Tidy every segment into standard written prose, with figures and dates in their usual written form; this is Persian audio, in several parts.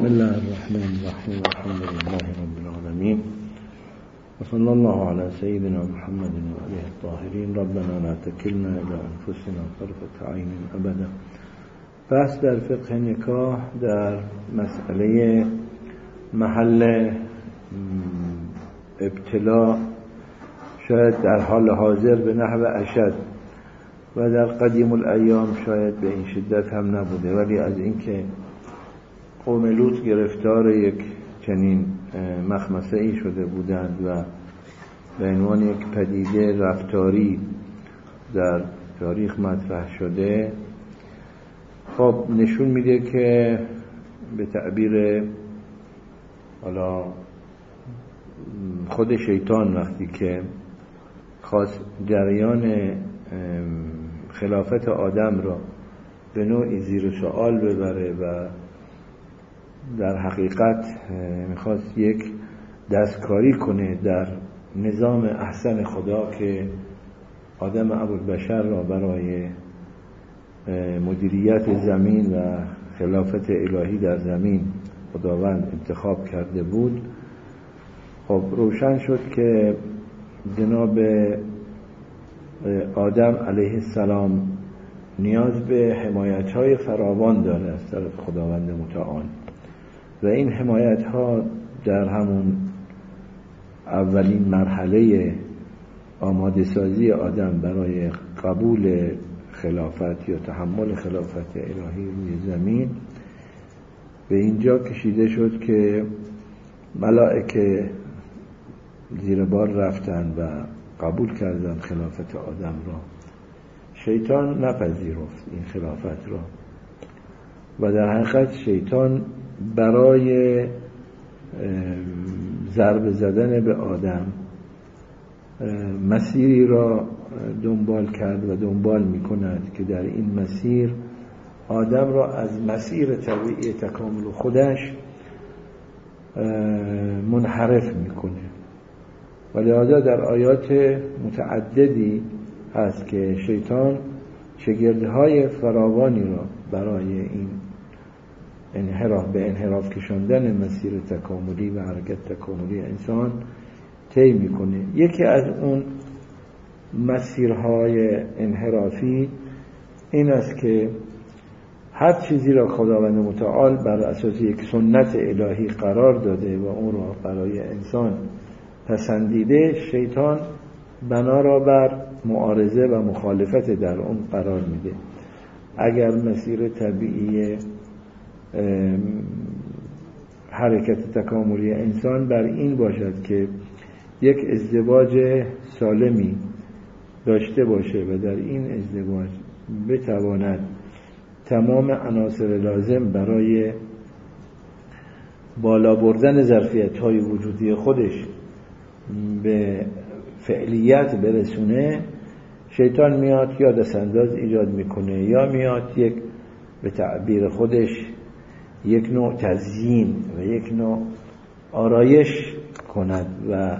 بسم الله الرحمن الرحیم الحمد لله رب العالمین و صلی الله علی سیدنا محمد و آله الطاهرین. ربنا لا تکلنا الی انفسنا طرفة عین ابدا. بحث در فقه نکاح در مسئله محل ابتلا شاید در حال حاضر به نحو اشد و در قدیم الایام شاید به این شدت هم نبوده، ولی از اینکه قوم لوط گرفتار یک چنین مخمسه ای شده بودند و به عنوان یک پدیده رفتاری در تاریخ مطرح شده، خب نشون میده که به تعبیر حالا خود شیطان وقتی که خواست جریان خلافت آدم را به نوعی زیر سوال ببره و در حقیقت میخواست یک دستکاری کنه در نظام احسن خدا که آدم ابوالبشر را برای مدیریت زمین و خلافت الهی در زمین خداوند انتخاب کرده بود. خب روشن شد که جناب آدم علیه السلام نیاز به حمایت‌های فراوان داره از طرف خداوند متعال و این حمایت‌ها در همون اولین مرحله آماده سازی آدم برای قبول خلافت یا تحمل خلافت الهی روی زمین به اینجا کشیده شد که ملائکه زیر بار رفتن و قبول کردن خلافت آدم را. شیطان نپذیرفت این خلافت را و در حقیقت شیطان برای ضربه زدن به آدم مسیری را دنبال کرد و دنبال می کند که در این مسیر آدم را از مسیر طبیعی تکامل خودش منحرف می کنه. و لذا در آیات متعددی هست که شیطان شگردهای فراوانی را برای این به انحراف کشاندن مسیر تکاملی و حرکت تکاملی انسان طی میکنه. یکی از اون مسیرهای انحرافی این است که هر چیزی را خداوند متعال بر اساس یک سنت الهی قرار داده و اون را برای انسان پسندیده، شیطان بنا را بر معارضه و مخالفت در اون قرار میده. اگر مسیر طبیعی حرکت تکاملی انسان بر این باشد که یک ازدواج سالمی داشته باشه و در این ازدواج بتواند تمام عناصر لازم برای بالا بردن ظرفیت‌های وجودی خودش به فعلیت برسونه، شیطان میاد یا دستانداز ایجاد میکنه یا میاد یک به تعبیر خودش یک نوع تزیین و یک نوع آرایش کند و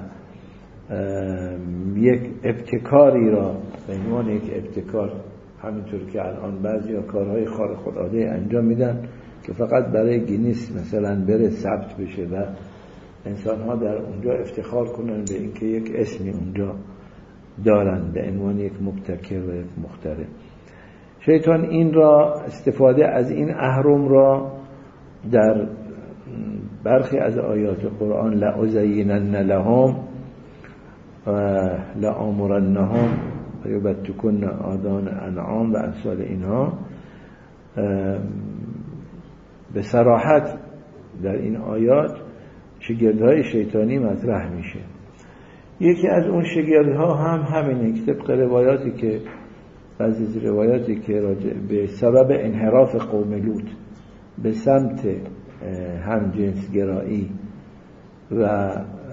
یک ابتکاری را به عنوان یک ابتکار، همینطور که الان بعضی کارهای خارق العاده انجام میدن که فقط برای گینیس مثلا بره ثبت بشه و انسان‌ها در اونجا افتخار کنن به اینکه یک اسمی اونجا دارن به عنوان یک مبتکر و یک مخترع. شیطان این را استفاده از این اهرم را در برخی از آیات قرآن لأزینن لهم و لآمرنهم و یبتکن آذان انعام و امثال اینها به صراحت در این آیات شگردهای شیطانی مطرح میشه. یکی از اون شگردها هم همینه که طبق روایاتی که بعضی از روایاتی که به سبب انحراف قوم لوط به سمت همجنسگرایی و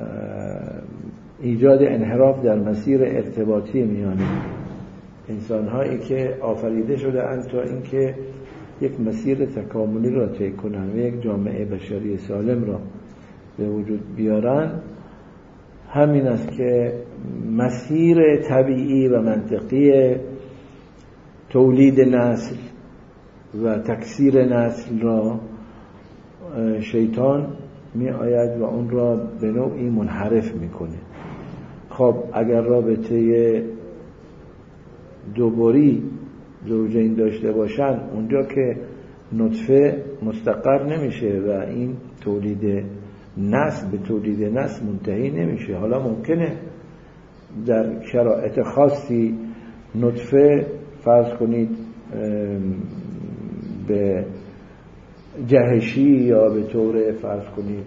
ایجاد انحراف در مسیر ارتباطی میان انسان‌هایی که آفریده شده اند تا اینکه یک مسیر تکاملی را طی کنند و یک جامعه بشری سالم را به وجود بیارن، همین است که مسیر طبیعی و منطقی تولید نسل و تکثیر نسل را شیطان می آید و اون را به نوعی منحرف میکنه. خب اگر رابطه دوباری زوجین داشته باشن، اونجا که نطفه مستقر نمیشه و این تولید نسل به تولید نسل منتهی نمیشه. حالا ممکنه در شرایط خاصی نطفه فرض کنید به جهشی یا به طور فرض کنید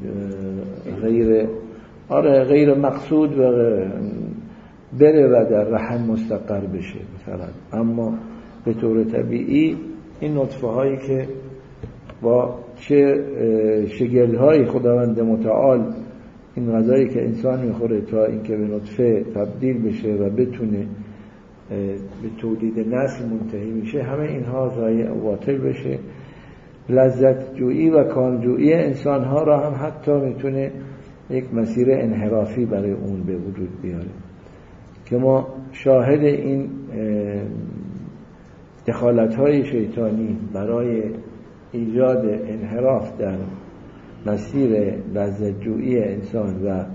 غیر مقصود و بره و در رحم مستقر بشه مثلا. اما به طور طبیعی این نطفه هایی که با چه شگردهای خداوند متعال این غذایی که انسان میخوره تا اینکه به نطفه تبدیل بشه و بتونه به تولید نسل منتهی میشه، همه اینها ضایع و باطل بشه. لذت جویی و کامجویی انسان ها را هم حتی میتونه یک مسیر انحرافی برای اون به وجود بیاره که ما شاهد این دخالت های شیطانی برای ایجاد انحراف در مسیر لذت جویی انسان و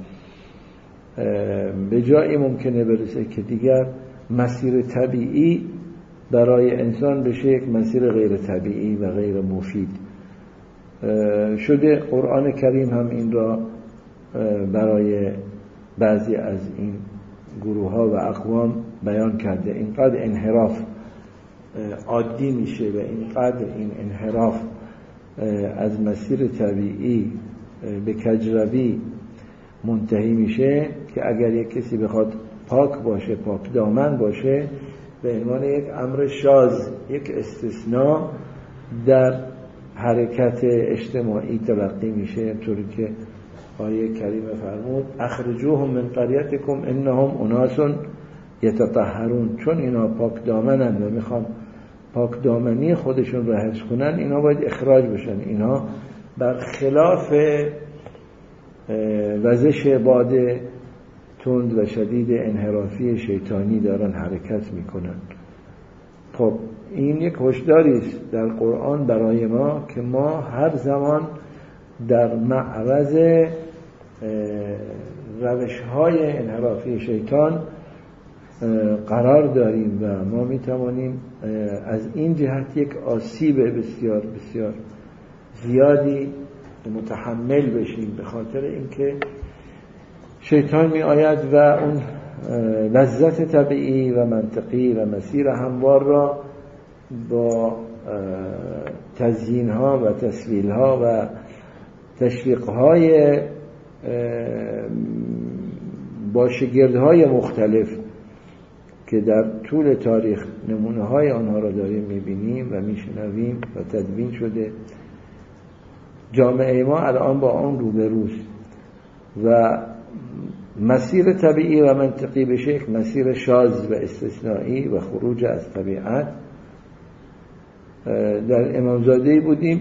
به جایی ممکنه برسه که دیگر مسیر طبیعی برای انسان بشه یک مسیر غیر طبیعی و غیر مفید شده. قرآن کریم هم این را برای بعضی از این گروه ها و اقوام بیان کرده. اینقدر انحراف عادی میشه و اینقدر این انحراف از مسیر طبیعی به کجروی منتهی میشه که اگر یک کسی بخواد پاک باشه، پاک دامن باشه، به عنوان یک امر شاذ، یک استثناء در حرکت اجتماعی تلقی میشه، طوری که آیه کریمه فرمود اخرجوهم من قریتکم انهم اناس یتطهرون. چون اینا پاک دامنن و میخوان پاک دامنی خودشون را حفظ کنن، اینا باید اخراج بشن. اینا برخلاف وزش باد تند و شدید انحرافی شیطانی دارن حرکت میکنن. خب این یک هشداری است در قرآن برای ما که ما هر زمان در معرض روش‌های انحرافی شیطان قرار داریم و ما میتوانیم از این جهت یک آسیب بسیار بسیار زیادی متحمل بشیم، به خاطر اینکه شیطان می آید و اون لذت طبیعی و منطقی و مسیر هموار را با تزیین ها و تسویل ها و تشویق های با شگردهای مختلف که در طول تاریخ نمونه های آنها را داریم میبینیم و میشنویم و تدوین شده. جامعه ما الان با آن روبروست و مسیر طبیعی و منطقی بشه یک مسیر شاذ و استثنایی و خروج از طبیعت. در امامزاده‌ای بودیم،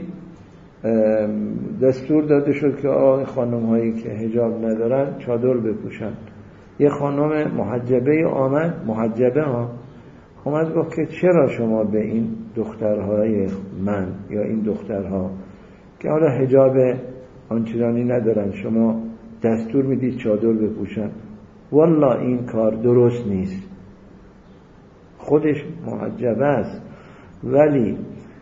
دستور داده شد که خانم هایی که حجاب ندارن چادر بپوشن. یه خانم محجبه آمد، محجبه ها اومد گفت که چرا شما به این دخترهای من یا این دخترها که حالا حجاب آنچنانی ندارن شما دستور میدید چادر بپوشن؟ والله این کار درست نیست. خودش محجبه است ولی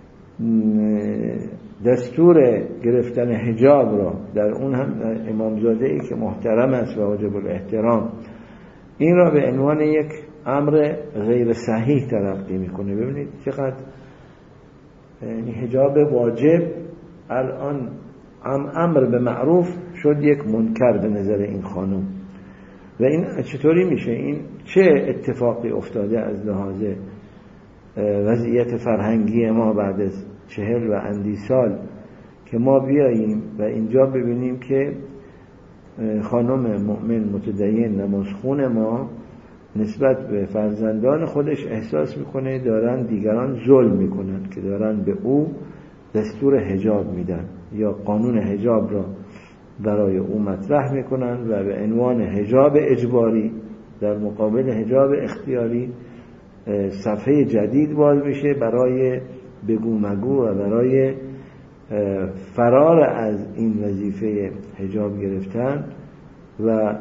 دستور گرفتن حجاب را در اون هم امامزاده ای که محترم است و واجب الاحترام این را به عنوان یک امر غیر صحیح تلقی میکنه. ببینید چقدر یعنی حجاب واجب الان امر به معروف شد یک منکر به نظر این خانم. و این چطوری میشه؟ این چه اتفاقی افتاده از لحاظ وضعیت فرهنگی ما بعد از 40 و اندی سال که ما بیاییم و اینجا ببینیم که خانم مؤمن متدین نمازخون ما نسبت به فرزندان خودش احساس میکنه دارن دیگران ظلم میکنن که دارن به او دستور حجاب میدن یا قانون حجاب را برای او مطرح میکنن و به عنوان حجاب اجباری در مقابل حجاب اختیاری صفحه جدید باز میشه برای بگو مگو و برای فرار از این وظیفه حجاب گرفتن و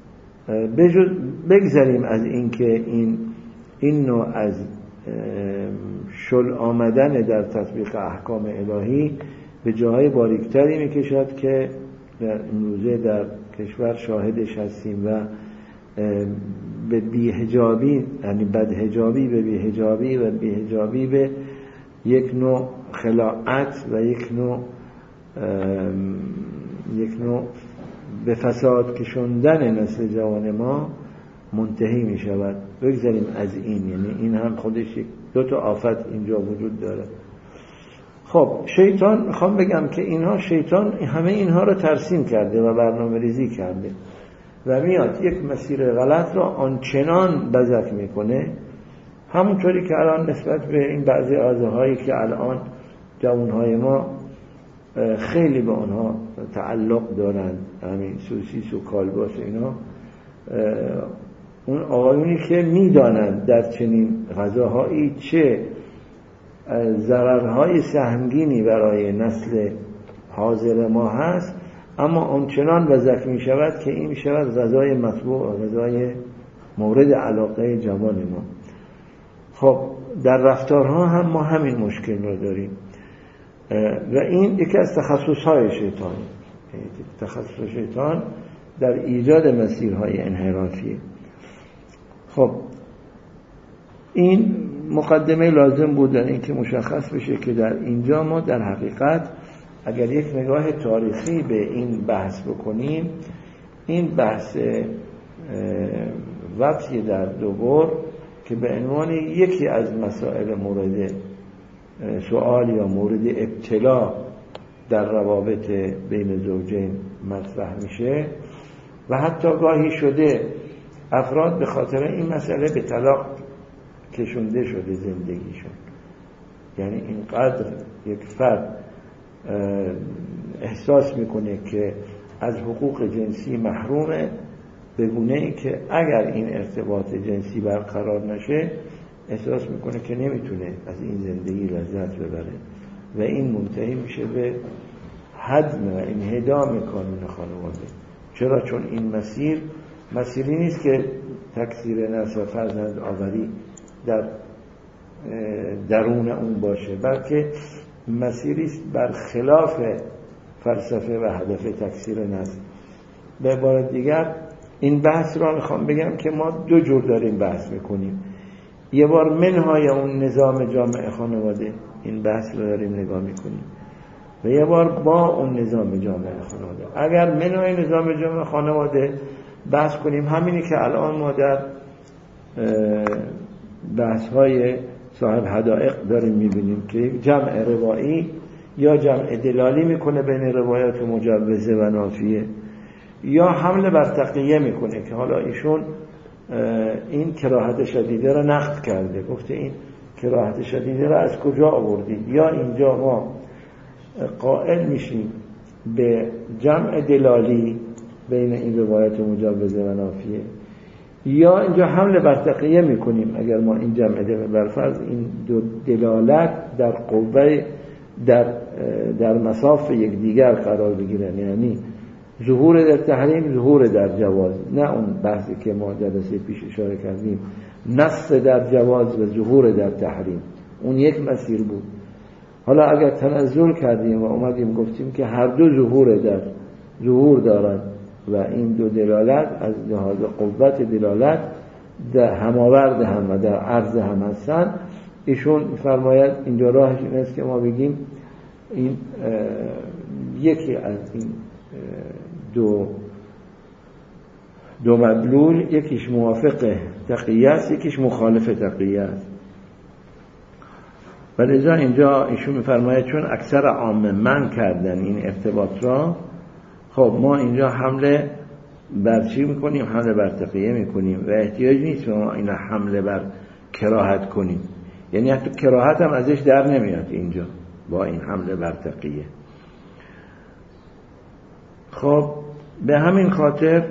بگذاریم از این که این نوع از شل آمدن در تطبیق احکام الهی به جاهای باریکتری میکشد که در امروزه در کشور شاهدش هستیم و به بی‌حجابی، یعنی بدحجابی به بی‌حجابی و بی‌حجابی به یک نوع خلاعت و یک نوع به فساد کشوندن نسل جوان ما منتهی می شود. بگذاریم از این، یعنی این هم خودش دو تا آفت اینجا وجود داره. خب شیطان، میخوام بگم که شیطان همه اینها رو ترسیم کرده و برنامه ریزی کرده و میاد یک مسیر غلط را آنچنان بزک میکنه، همونطوری که الان نسبت به این بعضی آزهایی که الان جوانهای ما خیلی به آنها تعلق دارن، همین سوسیس و کالباس اینا، اون آقایونی که میدانند در چنین غذاهایی چه ضررهای سهمگینی برای نسل حاضر ما هست، اما آنچنان بزک می شود که این می شود غذای مطبوع و غذای مورد علاقه جوان ما. خب در رفتارها هم ما همین مشکل رو داریم و این یکی از تخصصهای شیطان، تخصص شیطان در ایجاد مسیرهای انحرافیه. خب این مقدمه لازم بود در این که مشخص بشه که در اینجا ما در حقیقت اگر یک نگاه تاریخی به این بحث بکنیم، این بحث وقتی در دوبار که به عنوان یکی از مسائل مورد سوال یا مورد ابتلا در روابط بین زوجین مطرح میشه و حتی گاهی شده افراد به خاطر این مسئله به طلاق کشونده شده زندگیشون. یعنی اینقدر یک فرد احساس میکنه که از حقوق جنسی محرومه، به گونه‌ای که اگر این ارتباط جنسی برقرار نشه احساس میکنه که نمیتونه از این زندگی لذت ببره و این منتهی میشه به هدم و انهدام قانون خانواده. چرا؟ چون این مسیری نیست که تکثیر نسل و فرزند آوری در درون اون باشه، بلکه مسیری است بر خلاف فلسفه و هدف تکثیر نسل. به عبارت دیگر این بحث را میخوام بگم که ما دو جور داریم بحث میکنیم. یه بار منهای اون نظام جامعه خانواده این بحث رو داریم نگاه میکنیم و یه بار با اون نظام جامعه خانواده. اگر منهای نظام جامعه خانواده بحث کنیم، همینی که الان ما در بحث های صاحب حدائق داریم میبینیم که یک جمع روایی یا جمع دلالی میکنه بین روایات مجوزه و نافیه، یا حمله بر تقیه میکنه که حالا ایشون این کراهت شدیده را نقد کرده، گفته این کراهت شدیده را از کجا آوردید، یا اینجا ما قائل میشیم به جمع دلالی بین این روایات مجوزه و نافیه، یا اینجا حمله بر تقیه میکنیم اگر ما این جمع برفرض این دو دلالت در قوه در مساف یکدیگر قرار بگیرن، یعنی ظهور در تحریم، ظهور در جواز، نه اون بحثی که ما جلسه پیش اشاره کردیم نص در جواز و ظهور در تحریم، اون یک مسیر بود. حالا اگر تنزل کردیم و اومدیم گفتیم که هر دو ظهور دارن و این دو دلالت از لحاظ قوت دلالت در هماورد هم و در عرض هم هستن، ایشون فرماید اینجا راهش این است که ما بگیم این یکی از این دو مدلول، یکیش موافق تقیه است، یکیش مخالف تقیه است. ولذا اینجا ایشون میفرماید چون اکثر عامه من کردن این ارتباط را، خب ما اینجا حمله بر چی میکنیم؟ حمله بر تقیه میکنیم و احتیاج نیست ما این حمله بر کراهت کنیم، یعنی حتی کراهت هم ازش در نمیاد اینجا با این حمله بر تقیه. خب به همین خاطر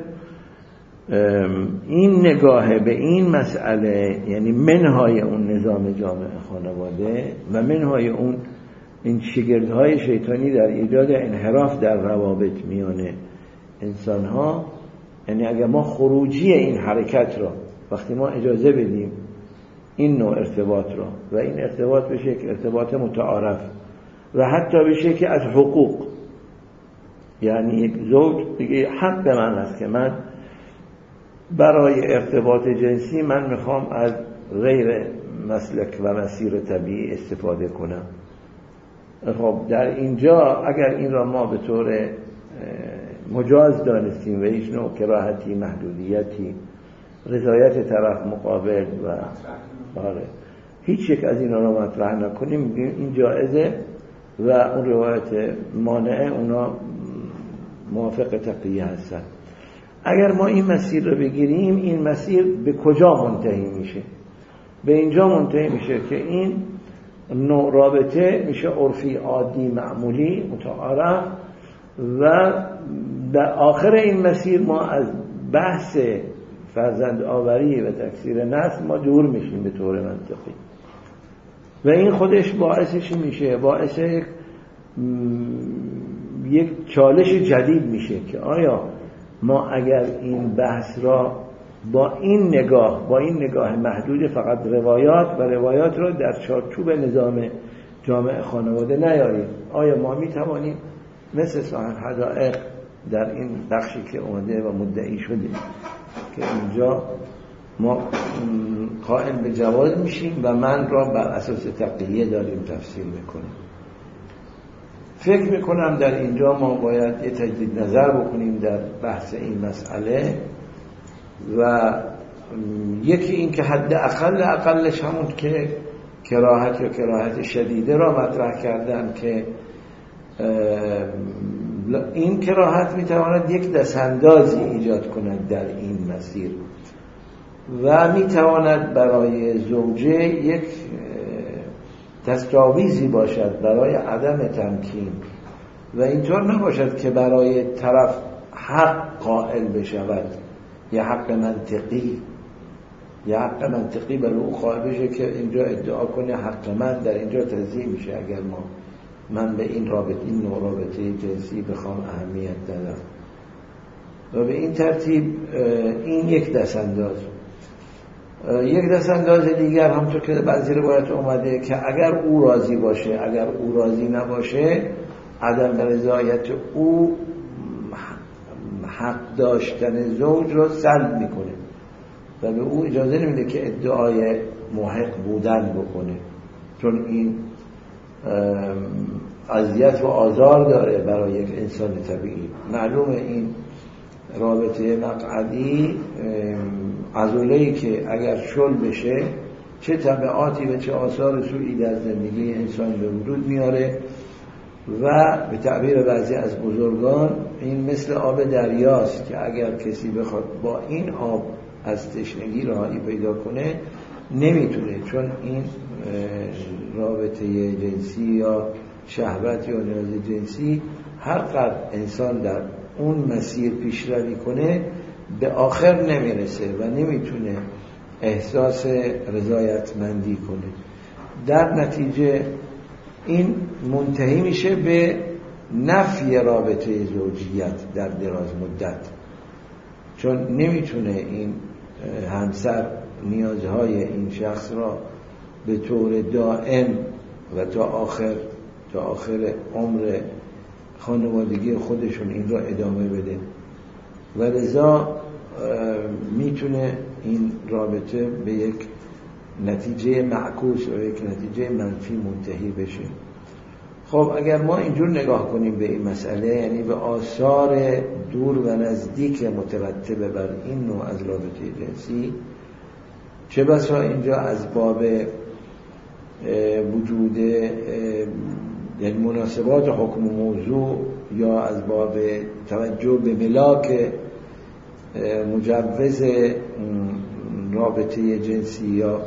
این نگاه به این مسئله، یعنی منهای اون نظام جامعه خانواده و منهای اون این شگردهای شیطانی در ایجاد انحراف در روابط میان انسان ها، یعنی اگر ما خروجی این حرکت را وقتی ما اجازه بدیم این نوع ارتباط را و این ارتباط بشه که ارتباط متعارف و حتی بشه که از حقوق، یعنی زوج دیگه حق من است که من برای ارتباط جنسی من میخوام از غیر مسلک و مسیر طبیعی استفاده کنم. خب در اینجا اگر این را ما به طور مجاز دانستیم و هیچ نوع کراهتی، محدودیتی، رضایت طرف مقابل و هیچ یک از اینا را مطرح نکنیم، میگیم این جایزه و اون روایت مانعه اونا موافق تقیه هستن. اگر ما این مسیر رو بگیریم، این مسیر به کجا منتهی میشه؟ به اینجا منتهی میشه که این نوع رابطه میشه عرفی، عادی، معمولی، متعارف و در آخر این مسیر ما از بحث فرزند آوری و تکثیر نسل ما دور میشیم به طور منطقی و این خودش باعثش میشه باعث یک چالش جدید میشه که آیا ما اگر این بحث را با این نگاه محدود فقط روایات را در چارچوب نظام جامع خانواده نیاریم، آیا ما میتوانیم مثل صاحب حدائق در این بخشی که اومده و مدعی شده که اینجا ما قائل به جواز میشیم و من را بر اساس تقیه داریم تفسیر میکنیم. فکر میکنم در اینجا ما باید یه تجدید نظر بکنیم در بحث این مسئله و یکی این که حد اقلش همون که کراهت یا کراهت شدیده را مطرح کردن که این کراهت میتواند یک دستاندازی ایجاد کند در این مسیر و میتواند برای زوجه یک دستاویزی باشد برای عدم تمکین و اینطور نباشد که برای طرف حق قائل بشود یا حق منطقی برای او قائل بشه که اینجا ادعا کنه حق من در اینجا تضییع میشه اگر من به این نوع رابطه جنسی بخوام اهمیت دادم و به این ترتیب این یک دستانداز. یک دستانداز دیگر همونطور که بعضی روایت اومده که اگر او راضی باشه، اگر او راضی نباشه، عدم رضایت او حق داشتن زوج رو سلب میکنه و به او اجازه نمیده که ادعای محق بودن بکنه، چون این اذیت و آزار داره برای یک انسان طبیعی. معلومه این رابطه مقعدی عضله‌ای که اگر شل بشه چه تبعاتی و چه آثار سوئی در زندگی انسان به وجود میاره و به تعبیر بعضی از بزرگان این مثل آب دریاست که اگر کسی بخواد با این آب از تشنگی رهایی پیدا کنه نمیتونه، چون این رابطه جنسی یا شهوت یا نیاز جنسی هر قدر انسان در اون مسیر پیشروی کنه به آخر نمیرسه و نمیتونه احساس رضایتمندی کنه. در نتیجه این منتهی میشه به نفی رابطه زوجیت در دراز مدت، چون نمیتونه این همسر نیازهای این شخص را به طور دائم و تا آخر عمر خانوادگی خودشون این را ادامه بده و لذا میتونه این رابطه به یک نتیجه معکوس و یک نتیجه منفی منتهی بشه. خب اگر ما اینجور نگاه کنیم به این مسئله، یعنی به آثار دور و نزدیک مترتبه بر این نوع از رابطه جنسی، چه بسا اینجا از باب وجود یعنی مناسبات حکم موضوع یا از باب توجه به ملاک مجوز رابطه جنسی یا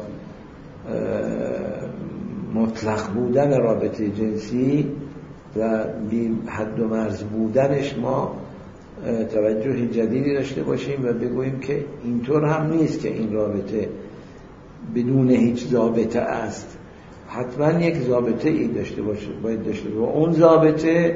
مطلق بودن رابطه جنسی و بی حد و مرز بودنش ما توجه جدیدی داشته باشیم و بگوییم که اینطور هم نیست که این رابطه بدون هیچ ضابطه است. حتما یک ضابطه ای داشته باشه، باید داشته باشه. و اون ضابطه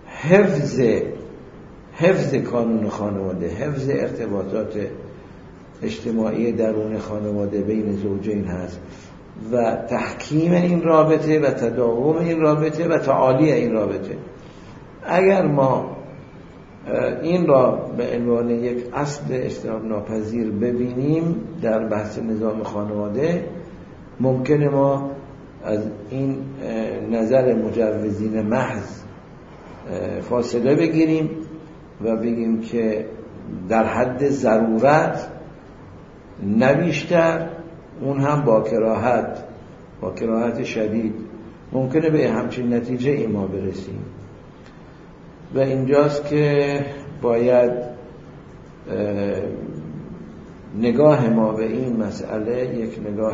حفظ قانون خانواده، حفظ ارتباطات اجتماعی درون خانواده بین زوجین هست و تحکیم این رابطه و تداوم این رابطه و تعالی این رابطه. اگر ما این را به عنوان یک اصل اجتناب ناپذیر ببینیم در بحث نظام خانواده، ممکنه ما از این نظر مجوزین محض فاصله بگیریم و بگیم که در حد ضرورت، نه بیشتر، اون هم با کراهت شدید ممکنه به همچین نتیجه ای ما برسیم. و اینجاست که باید نگاه ما به این مسئله یک نگاه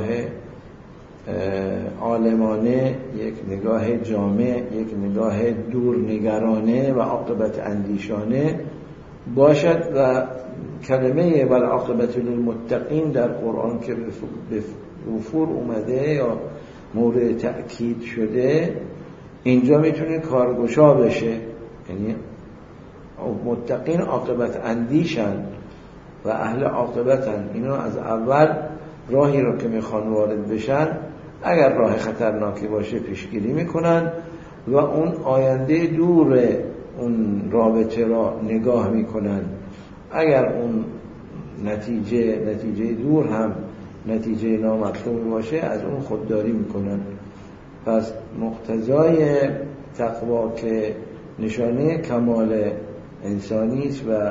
عالمانه، یک نگاه جامع، یک نگاه دورنگرانه و عاقبت اندیشانه باشد و کلمه والعاقبت للمتقین در قرآن که به وفور اومده یا مورد تأکید شده، اینجا میتونه کارگشا بشه. یعنی متقین عاقبت اندیشن و اهل عاقبتن. اینا از اول راهی رو که میخوان وارد بشن، اگر راه خطرناکی باشه پیشگیری میکنن و اون آینده دور اون رابطه را نگاه میکنن. اگر اون نتیجه دور هم نتیجه نامطلوب باشه، از اون خودداری میکنن. پس مقتضای تقوا که نشانه کمال انسانی است و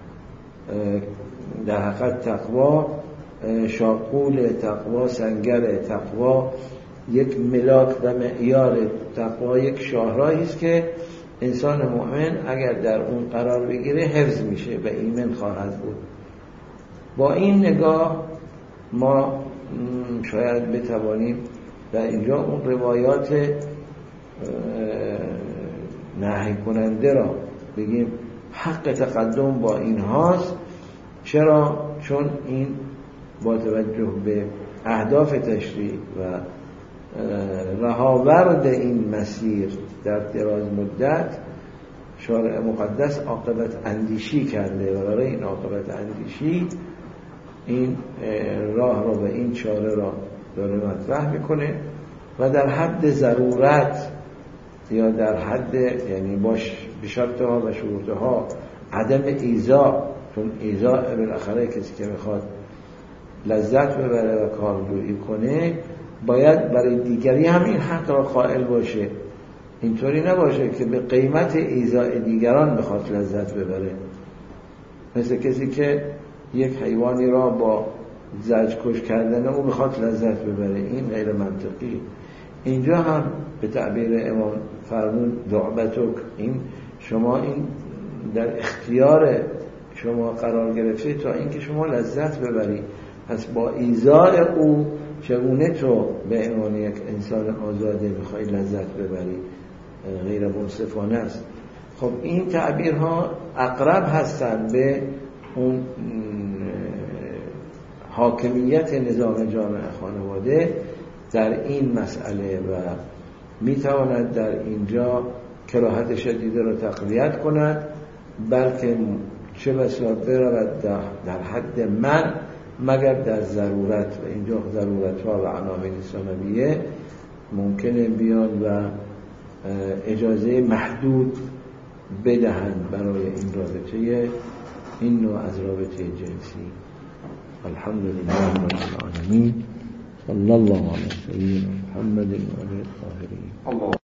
در حقیقت تقوا، شاقول تقوا، سنگر تقوا، یک ملاک و معیار تقوا، یک شاهراهی است که انسان مؤمن اگر در اون قرار بگیره حفظ میشه و ایمن خواهد بود. با این نگاه ما شاید بتوانیم در اینجا اون روایات نهی کننده را بگیم حق تقدم با این هاست. چرا؟ چون این با توجه به اهداف تشریع و رهاورد این مسیر در دراز مدت شارع مقدس عاقبت اندیشی کرده و برای این عاقبت اندیشی این راه را و این چاره را داره مطرح میکنه و در حد ضرورت یا در حد، یعنی باش بشرطها و شروطها، عدم ایذا، چون ایذا بالاخره کسی که میخواد لذت ببره و کارجویی کنه باید برای دیگری هم این حق را قائل باشه. اینطوری نباشه که به قیمت ایذاء دیگران بخواد لذت ببره، مثل کسی که یک حیوانی را با زجرکش کردن او بخواد لذت ببره. این غیر منطقی. اینجا هم به تعبیر امام فرمون دعبتک، این شما این در اختیار شما قرار گرفته تا اینکه شما لذت ببری. پس با ایذاء او چگونه تو به عنوان یک انسان آزاده میخوای لذت ببری؟ غیر منصفانه است. خب این تعبیرها اقرب هستند به اون حاکمیت نظام جامعه خانواده در این مسئله و میتواند در اینجا کراهت شدیده را تقویت کند، بلکه چه بسا برود در حد من مگر در ضرورت. و اینجا ضرورت ها و عناوین ثانویه ممکنه بیان و اجازه محدود بدهند برای این رابطه، این نوع از رابطه جنسی. الحمدلله رب العالمین، صلی الله علی سیدنا محمد و آله الطاهرین.